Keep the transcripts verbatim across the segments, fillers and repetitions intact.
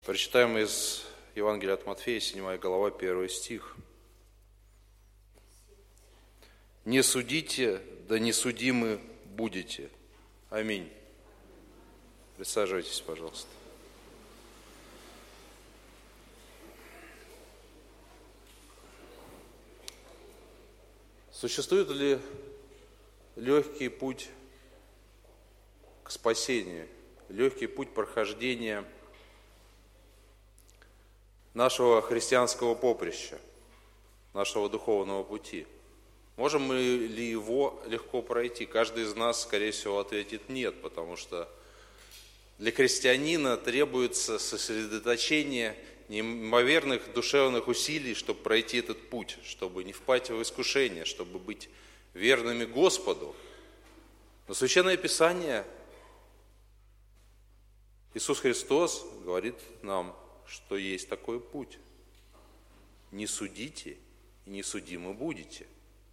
Прочитаем из Евангелия от Матфея, седьмая глава, первый стих. «Не судите, да не судимы будете». Аминь. Присаживайтесь, пожалуйста. Существует ли легкий путь к спасению, легкий путь прохождения нашего христианского поприща, нашего духовного пути? Можем мы ли его легко пройти? Каждый из нас, скорее всего, ответит нет, потому что для христианина требуется сосредоточение неимоверных душевных усилий, чтобы пройти этот путь, чтобы не впасть в искушение, чтобы быть верными Господу. Но Священное Писание, Иисус Христос говорит нам, что есть такой путь. Не судите, и не судимы будете.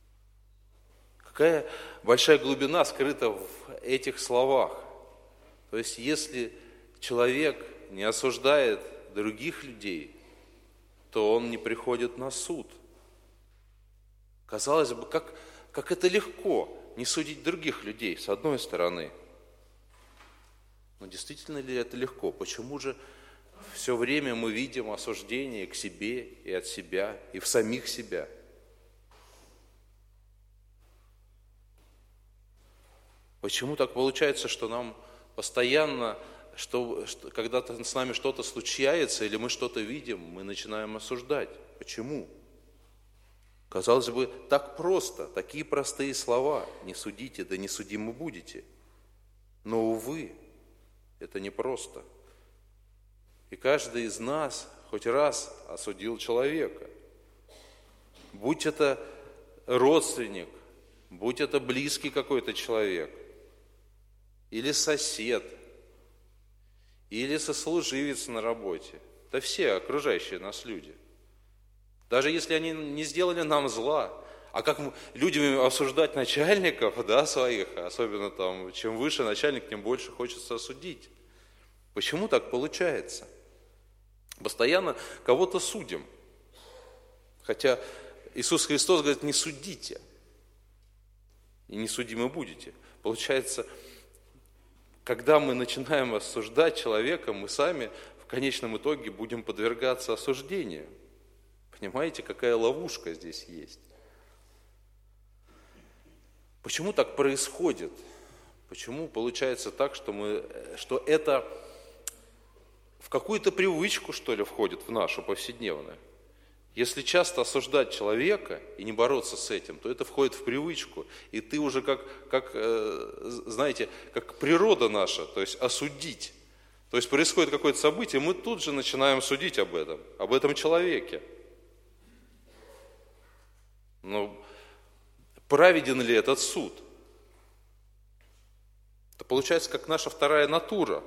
Какая большая глубина скрыта в этих словах. То есть, если человек не осуждает других людей, то он не приходит на суд. Казалось бы, как, как это легко не судить других людей, с одной стороны. Но действительно ли это легко? Почему же все время мы видим осуждение к себе и от себя, и в самих себя? Почему так получается, что нам постоянно, что, что, когда с нами что-то случается или мы что-то видим, мы начинаем осуждать? Почему? Казалось бы, так просто, такие простые слова. Не судите, да не судимы будете. Но, увы, это непросто. И каждый из нас хоть раз осудил человека. Будь это родственник, будь это близкий какой-то человек, или сосед, или сослуживец на работе. Да все окружающие нас люди. Даже если они не сделали нам зла. А как людям осуждать начальников, да, своих, особенно там, чем выше начальник, тем больше хочется осудить. Почему так получается? Постоянно кого-то судим. Хотя Иисус Христос говорит, не судите, и не судимы будете. Получается, когда мы начинаем осуждать человека, мы сами в конечном итоге будем подвергаться осуждению. Понимаете, какая ловушка здесь есть? Почему так происходит? Почему получается так, что, мы, что это в какую-то привычку, что ли, входит в нашу повседневную? Если часто осуждать человека и не бороться с этим, то это входит в привычку. И ты уже как, как знаете, как природа наша, то есть осудить. То есть происходит какое-то событие, мы тут же начинаем судить об этом, об этом человеке. Но праведен ли этот суд? Это получается как наша вторая натура.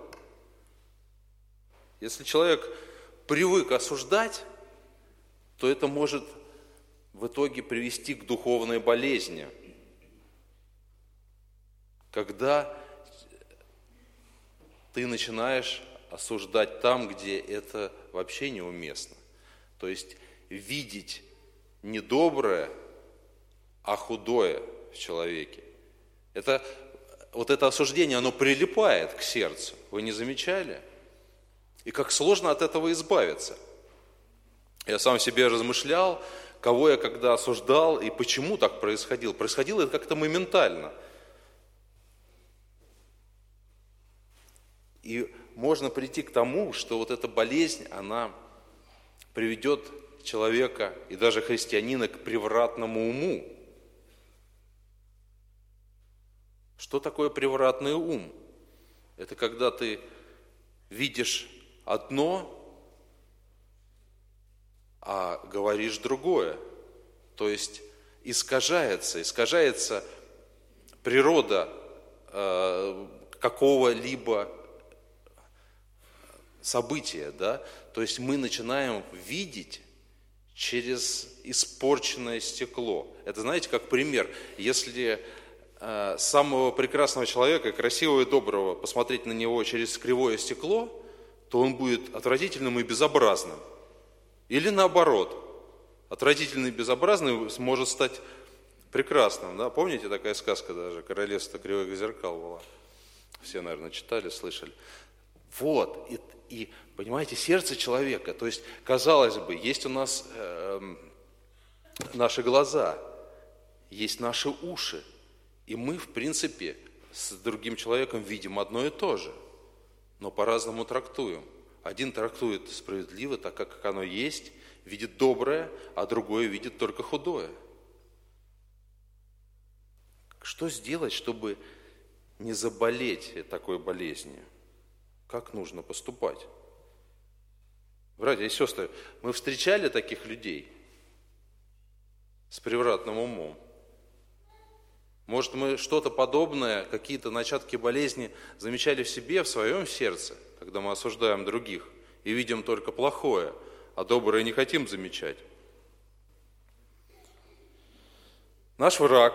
Если человек привык осуждать, то это может в итоге привести к духовной болезни. Когда ты начинаешь осуждать там, где это вообще неуместно. То есть видеть не доброе, а худое в человеке. Это, вот это осуждение, оно прилипает к сердцу. Вы не замечали? И как сложно от этого избавиться. Я сам себе размышлял, кого я когда осуждал и почему так происходило. Происходило это как-то моментально. И можно прийти к тому, что вот эта болезнь, она приведет человека и даже христианина к превратному уму. Что такое превратный ум? Это когда ты видишь одно, а говоришь другое. То есть искажается, искажается природа э, какого-либо события, да? То есть мы начинаем видеть через испорченное стекло. Это, знаете, как пример. Если э, самого прекрасного человека, красивого и доброго, посмотреть на него через кривое стекло, то он будет отвратительным и безобразным. Или наоборот, отвратительный и безобразный может стать прекрасным. Да? Помните, такая сказка даже, «Королевство кривых зеркал» была? Все, наверное, читали, слышали. Вот, и, и понимаете, сердце человека, то есть, казалось бы, есть у нас э, наши глаза, есть наши уши, и мы, в принципе, с другим человеком видим одно и то же, но по-разному трактуем. Один трактует справедливо, так как оно есть, видит доброе, а другой видит только худое. Что сделать, чтобы не заболеть такой болезнью? Как нужно поступать? Братья и сестры, мы встречали таких людей с превратным умом? Может, мы что-то подобное, какие-то начатки болезни замечали в себе, в своем сердце, когда мы осуждаем других и видим только плохое, а доброе не хотим замечать? Наш враг,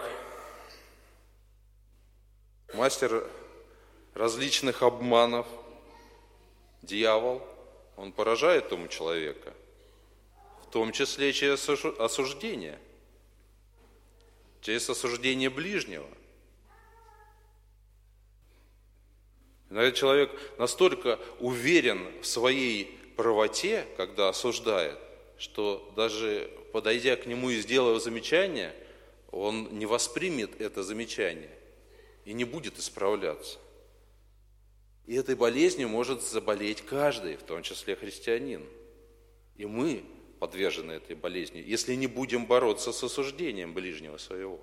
мастер различных обманов, дьявол, он поражает ум человека, в том числе через осуждение, через осуждение ближнего. Иногда человек настолько уверен в своей правоте, когда осуждает, что даже подойдя к нему и сделав замечание, он не воспримет это замечание и не будет исправляться. И этой болезнью может заболеть каждый, в том числе христианин. И мы подвержены этой болезни, если не будем бороться с осуждением ближнего своего.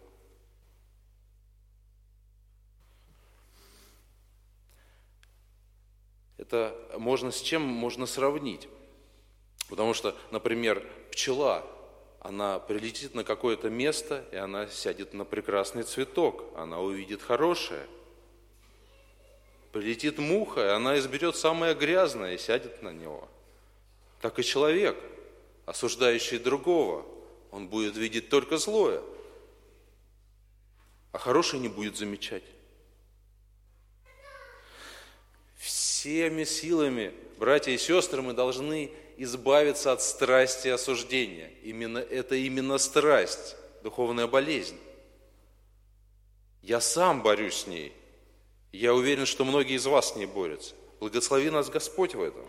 Это можно с чем можно сравнить? Потому что, например, пчела, она прилетит на какое-то место, и она сядет на прекрасный цветок, она увидит хорошее. Прилетит муха, и она изберет самое грязное и сядет на него. Так и человек, осуждающий другого, он будет видеть только злое, а хорошее не будет замечать. Всеми силами, братья и сестры, мы должны избавиться от страсти осуждения. Именно, это именно страсть, духовная болезнь. Я сам борюсь с ней. Я уверен, что многие из вас с ней борются. Благослови нас Господь в этом.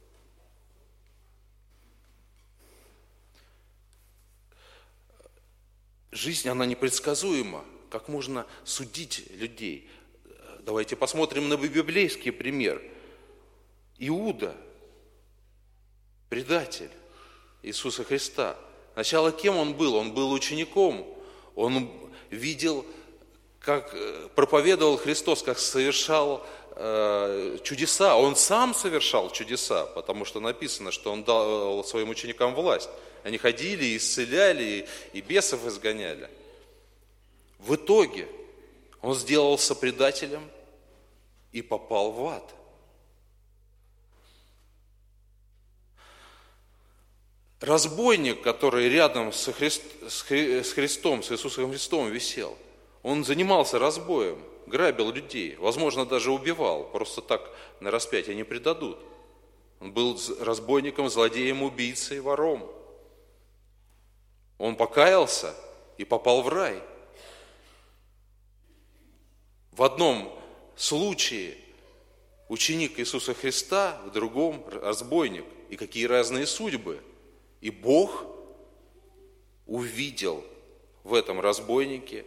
Жизнь, она непредсказуема. Как можно судить людей? Давайте посмотрим на библейский пример. Иуда, предатель Иисуса Христа. Сначала кем он был? Он был учеником. Он видел, как проповедовал Христос, как совершал э, чудеса. Он сам совершал чудеса, потому что написано, что он дал своим ученикам власть. Они ходили, исцеляли и бесов изгоняли. В итоге он сделался предателем и попал в ад. Разбойник, который рядом со Христ, с Христом, с Иисусом Христом висел, он занимался разбоем, грабил людей, возможно, даже убивал, просто так на распятие не предадут. Он был разбойником, злодеем, убийцей, вором. Он покаялся и попал в рай. В одном случае ученик Иисуса Христа, в другом разбойник. И какие разные судьбы. И Бог увидел в этом разбойнике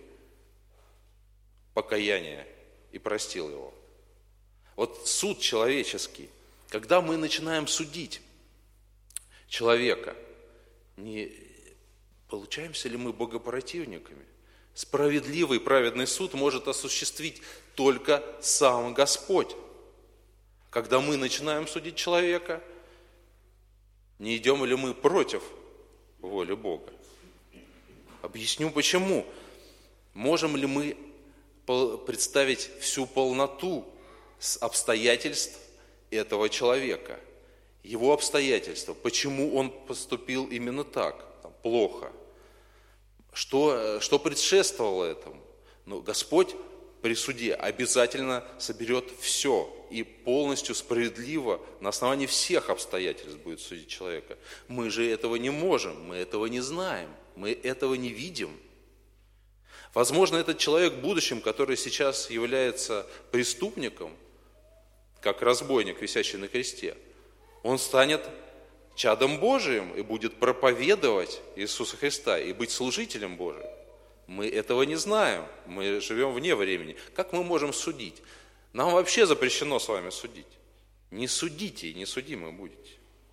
покаяние и простил его. Вот суд человеческий, когда мы начинаем судить человека, не получаемся ли мы богопротивниками? Справедливый, праведный суд может осуществить только сам Господь. Когда мы начинаем судить человека, не идем ли мы против воли Бога? Объясню почему. Можем ли мы представить всю полноту обстоятельств этого человека? Его обстоятельства, почему он поступил именно так, плохо? Что, что предшествовало этому? Ну, Господь при суде обязательно соберет все и полностью справедливо на основании всех обстоятельств будет судить человека. Мы же этого не можем, мы этого не знаем, мы этого не видим. Возможно, этот человек в будущем, который сейчас является преступником, как разбойник, висящий на кресте, он станет чадом Божиим и будет проповедовать Иисуса Христа и быть служителем Божиим. Мы этого не знаем, мы живем вне времени. Как мы можем судить? Нам вообще запрещено с вами судить. Не судите, и не судимы будете.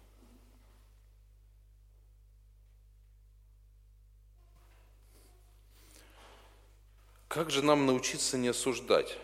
Как же нам научиться не осуждать?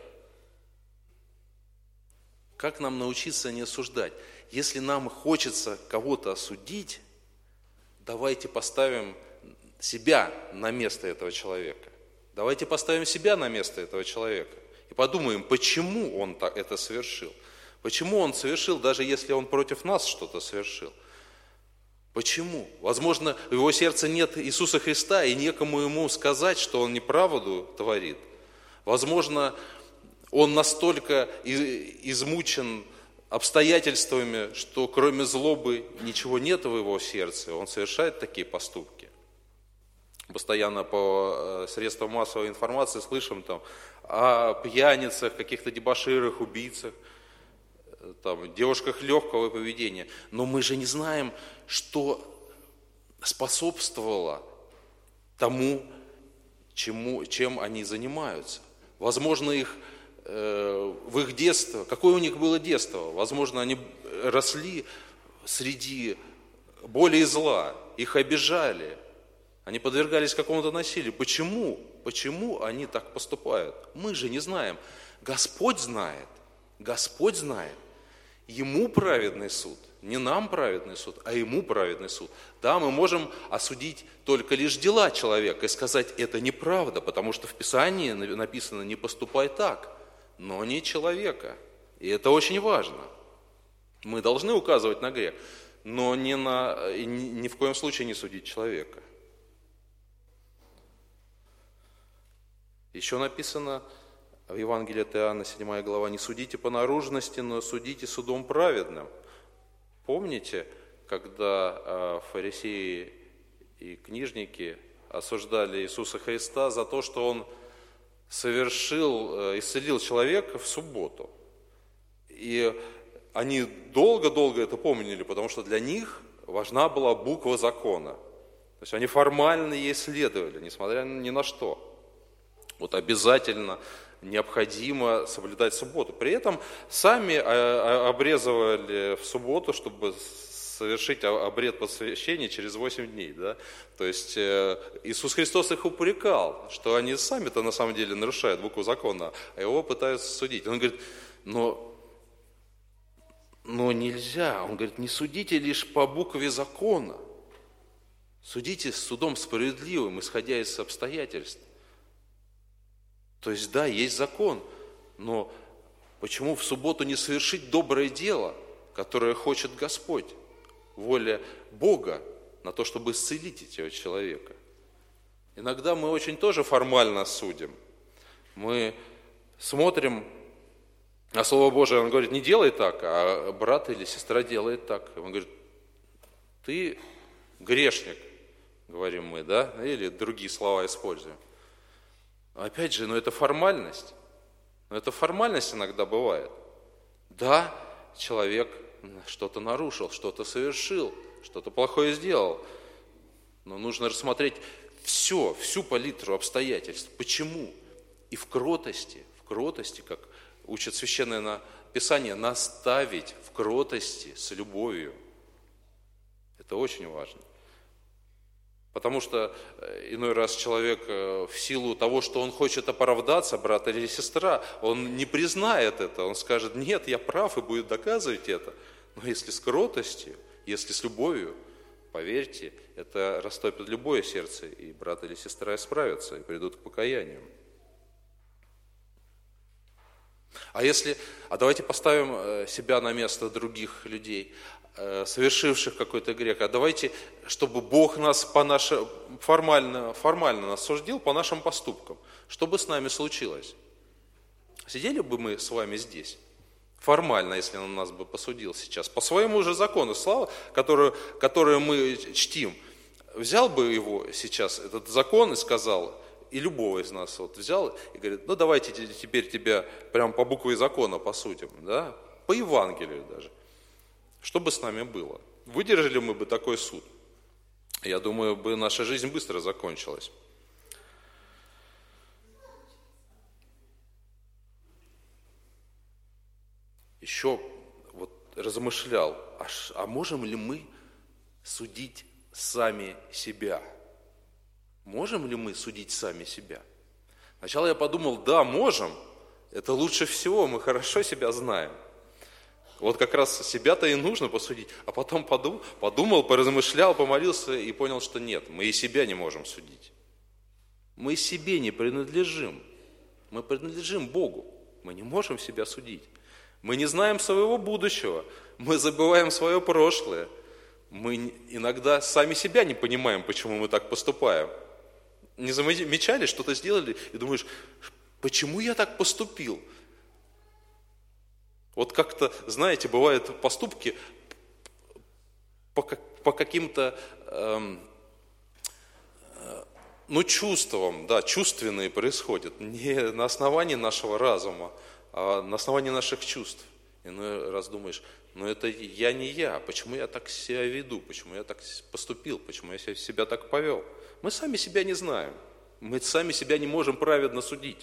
Как нам научиться не осуждать? Если нам хочется кого-то осудить, давайте поставим себя на место этого человека. Давайте поставим себя на место этого человека и подумаем, почему он это совершил. Почему он совершил, даже если он против нас что-то совершил. Почему? Возможно, в его сердце нет Иисуса Христа, и некому ему сказать, что он неправду творит. Возможно, он настолько измучен обстоятельствами, что кроме злобы ничего нет в его сердце, он совершает такие поступки. Постоянно по средствам массовой информации слышим там о пьяницах, каких-то дебоширах, убийцах, там, девушках легкого поведения. Но мы же не знаем, что способствовало тому, чему, чем они занимаются. Возможно, их, э, в их детство, какое у них было детство? Возможно, они росли среди боли и зла, их обижали, они подвергались какому-то насилию. Почему? Почему они так поступают? Мы же не знаем. Господь знает. Господь знает. Ему праведный суд. Не нам праведный суд, а ему праведный суд. Да, мы можем осудить только лишь дела человека и сказать, это неправда, потому что в Писании написано, не поступай так, но не человека. И это очень важно. Мы должны указывать на грех, но не на, ни в коем случае не судить человека. Еще написано в Евангелии от Иоанна, седьмая глава, «Не судите по наружности, но судите судом праведным». Помните, когда фарисеи и книжники осуждали Иисуса Христа за то, что Он совершил, исцелил человека в субботу? И они долго-долго это помнили, потому что для них важна была буква закона. То есть они формально ей следовали, несмотря ни на что. Вот обязательно необходимо соблюдать субботу. При этом сами обрезывали в субботу, чтобы совершить обряд посвящения через восемь дней. Да? То есть Иисус Христос их упрекал, что они сами-то на самом деле нарушают букву закона, а его пытаются судить. Он говорит, но, но нельзя. Он говорит, не судите лишь по букве закона. Судите судом справедливым, исходя из обстоятельств. То есть, да, есть закон, но почему в субботу не совершить доброе дело, которое хочет Господь? Воля Бога на то, чтобы исцелить этого человека. Иногда мы очень тоже формально судим. Мы смотрим, а Слово Божие, он говорит, не делай так, а брат или сестра делает так. Он говорит, ты грешник, говорим мы, да, или другие слова используем. Опять же, но это формальность. Но это формальность иногда бывает. Да, человек что-то нарушил, что-то совершил, что-то плохое сделал. Но нужно рассмотреть все, всю палитру обстоятельств. Почему? И в кротости, в кротости, как учит Священное Писание, наставить в кротости с любовью. Это очень важно. Потому что иной раз человек в силу того, что он хочет оправдаться, брат или сестра, он не признает это, он скажет, нет, я прав, и будет доказывать это. Но если с кротостью, если с любовью, поверьте, это растопит любое сердце, и брат или сестра исправятся, и придут к покаянию. А если, а давайте поставим себя на место других людей, совершивших какой-то грех. А давайте, чтобы Бог нас по нашим, формально, формально нас судил по нашим поступкам. Что бы с нами случилось? Сидели бы мы с вами здесь, формально, если он нас бы посудил сейчас, по своему же закону, слава, которую, которую мы чтим, взял бы его сейчас, этот закон, и сказал, и любого из нас вот взял, и говорит, ну давайте теперь тебя прям по букве закона посудим, да, по Евангелию даже. Что бы с нами было? Выдержали мы бы такой суд? Я думаю, бы наша жизнь быстро закончилась. Еще вот размышлял, а, а можем ли мы судить сами себя? Можем ли мы судить сами себя? Сначала я подумал, да, можем, это лучше всего, мы хорошо себя знаем. Вот как раз себя-то и нужно посудить. А потом подумал, подумал, поразмышлял, помолился и понял, что нет, мы и себя не можем судить. Мы себе не принадлежим. Мы принадлежим Богу. Мы не можем себя судить. Мы не знаем своего будущего. Мы забываем свое прошлое. Мы иногда сами себя не понимаем, почему мы так поступаем. Не замечали, что-то сделали, и думаешь, почему я так поступил? Вот как-то, знаете, бывают поступки по, по каким-то, эм, э, ну, чувствам, да, чувственные происходят, не на основании нашего разума, а на основании наших чувств. Иной раз думаешь, ну это я не я, почему я так себя веду, почему я так поступил, почему я себя так повел. Мы сами себя не знаем, мы сами себя не можем праведно судить.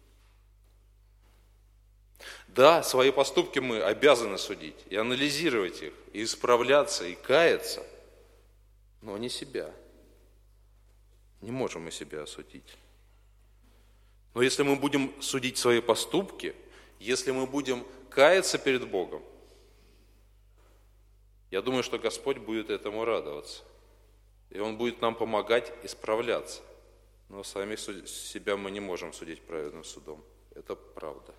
Да, свои поступки мы обязаны судить, и анализировать их, и исправляться, и каяться, но не себя. Не можем мы себя осудить. Но если мы будем судить свои поступки, если мы будем каяться перед Богом, я думаю, что Господь будет этому радоваться. И Он будет нам помогать исправляться. Но сами себя мы не можем судить праведным судом. Это правда.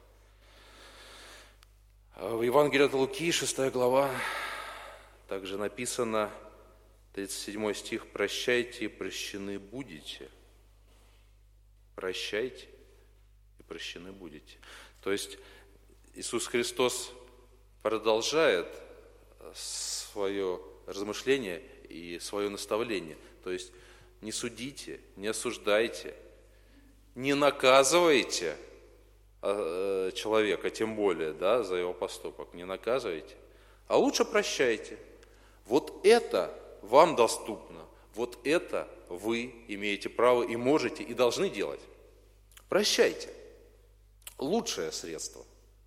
В Евангелии от Луки, шестая глава, также написано, тридцать седьмой стих, «Прощайте, и прощены будете». Прощайте, и прощены будете. То есть Иисус Христос продолжает свое размышление и свое наставление. То есть не судите, не осуждайте, не наказывайте человека, тем более, да, за его поступок, не наказывайте, а лучше прощайте. Вот это вам доступно, вот это вы имеете право и можете, и должны делать. Прощайте. Лучшее средство.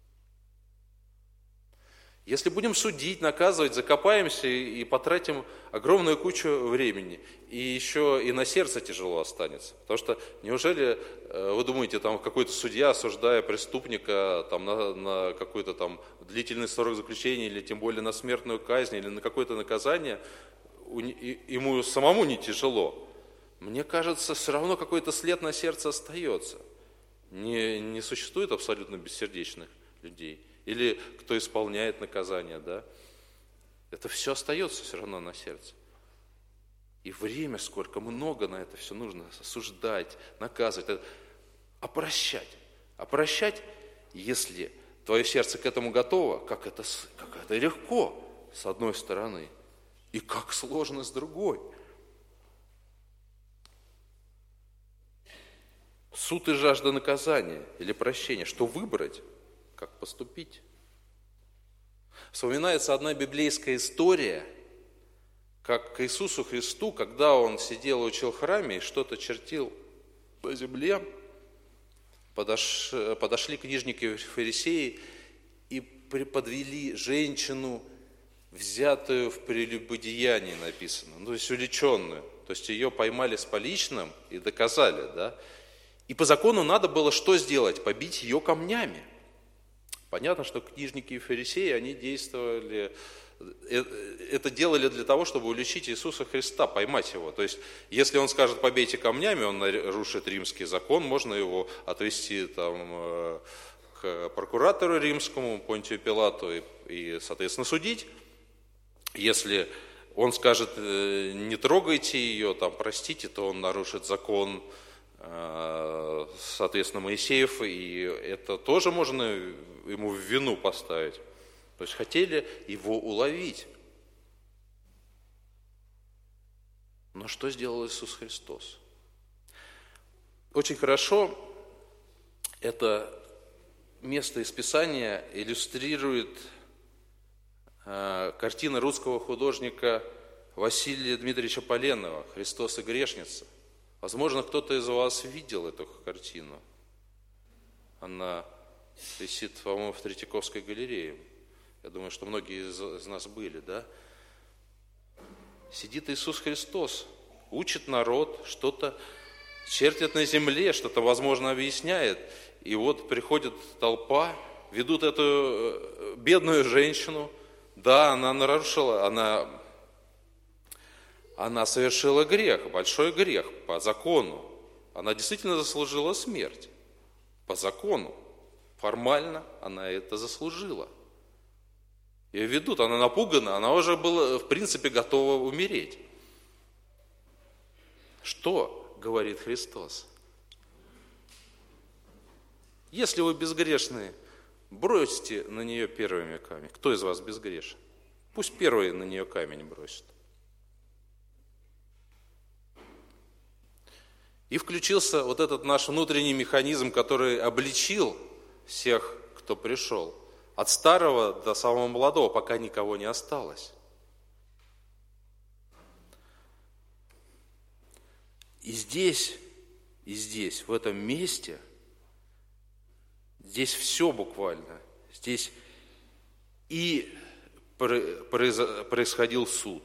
Если будем судить, наказывать, закопаемся и потратим огромную кучу времени, и еще и на сердце тяжело останется. Потому что неужели вы думаете, там какой-то судья, осуждая преступника там, на, на какой-то там длительный срок заключения, или тем более на смертную казнь, или на какое-то наказание, ему самому не тяжело? Мне кажется, все равно какой-то след на сердце остается. Не, не существует абсолютно бессердечных людей. Или кто исполняет наказание, да? Это все остается все равно на сердце. И время сколько, много на это все нужно осуждать, наказывать, а прощать. А прощать, если твое сердце к этому готово, как это, как это легко с одной стороны, и как сложно с другой. Суд и жажда наказания или прощения. Что выбрать? Как поступить? Вспоминается одна библейская история, как к Иисусу Христу, когда Он сидел и учил в храме и что-то чертил по земле, подош... подошли книжники и фарисеи и подвели женщину, взятую в прелюбодеянии, написано, ну, то есть увлеченную. То есть ее поймали с поличным и доказали, да? И по закону надо было что сделать? Побить ее камнями. Понятно, что книжники и фарисеи, они действовали, это делали для того, чтобы уличить Иисуса Христа, поймать его. То есть, если он скажет, побейте камнями, он нарушит римский закон, можно его отвести там, к прокуратору римскому, Понтию Пилату, и, и, соответственно, судить. Если он скажет, не трогайте ее, там, простите, то он нарушит закон соответственно, Моисеев, и это тоже можно ему в вину поставить. То есть хотели его уловить. Но что сделал Иисус Христос? Очень хорошо это место из Писания иллюстрирует картина русского художника Василия Дмитриевича Поленова «Христос и грешница». Возможно, кто-то из вас видел эту картину. Она висит, по-моему, в Третьяковской галерее. Я думаю, что многие из, из нас были, да? Сидит Иисус Христос, учит народ, что-то чертит на земле, что-то, возможно, объясняет. И вот приходит толпа, ведут эту бедную женщину. Да, она нарушила, она, она совершила грех, большой грех по закону. Она действительно заслужила смерть по закону. Формально она это заслужила. Ее ведут, она напугана, она уже была, в принципе, готова умереть. Что говорит Христос? Если вы безгрешные, бросьте на нее первыми камень. Кто из вас безгрешен? Пусть первый на нее камень бросит. И включился вот этот наш внутренний механизм, который обличил всех, кто пришел. От старого до самого молодого, пока никого не осталось. И здесь, и здесь, в этом месте, здесь все буквально. Здесь и происходил суд,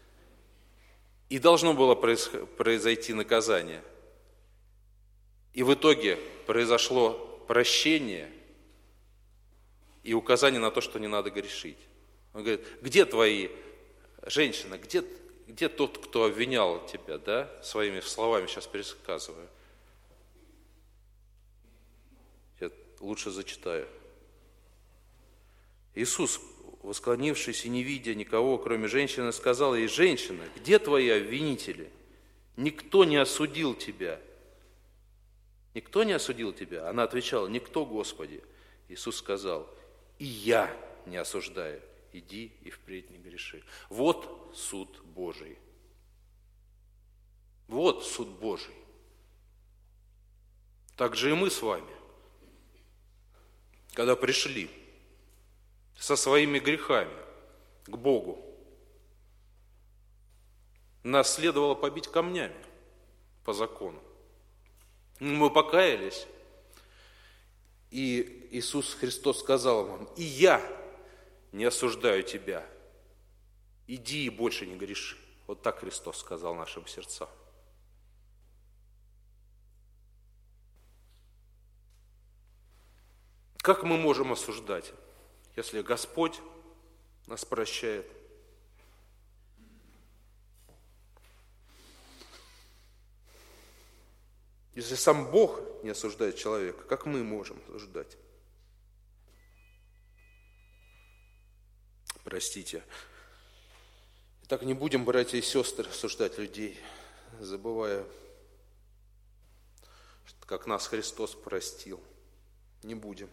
и должно было произойти наказание. И в итоге произошло прощение и указание на то, что не надо грешить. Он говорит, где твои, женщина, где, где тот, кто обвинял тебя, да? Своими словами сейчас пересказываю. Я лучше зачитаю. Иисус, восклонившись и не видя никого, кроме женщины, сказал ей, женщина, где твои обвинители? Никто не осудил тебя. Никто не осудил тебя? Она отвечала, никто, Господи. Иисус сказал, и я не осуждаю, иди и впредь не греши. Вот суд Божий. Вот суд Божий. Так же и мы с вами, когда пришли со своими грехами к Богу, нас следовало побить камнями по закону. Мы покаялись, и Иисус Христос сказал вам, и я не осуждаю тебя, иди и больше не греши. Вот так Христос сказал нашим сердцам. Как мы можем осуждать, если Господь нас прощает? Если сам Бог не осуждает человека, как мы можем осуждать? Простите. Итак, не будем, братья и сестры, осуждать людей, забывая, как нас Христос простил. Не будем.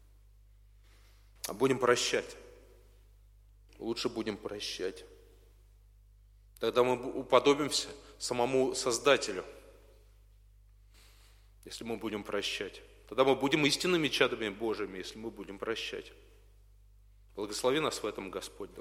А будем прощать. Лучше будем прощать. Тогда мы уподобимся самому Создателю. Если мы будем прощать. Тогда мы будем истинными чадами Божьими, если мы будем прощать. Благослови нас в этом Господь.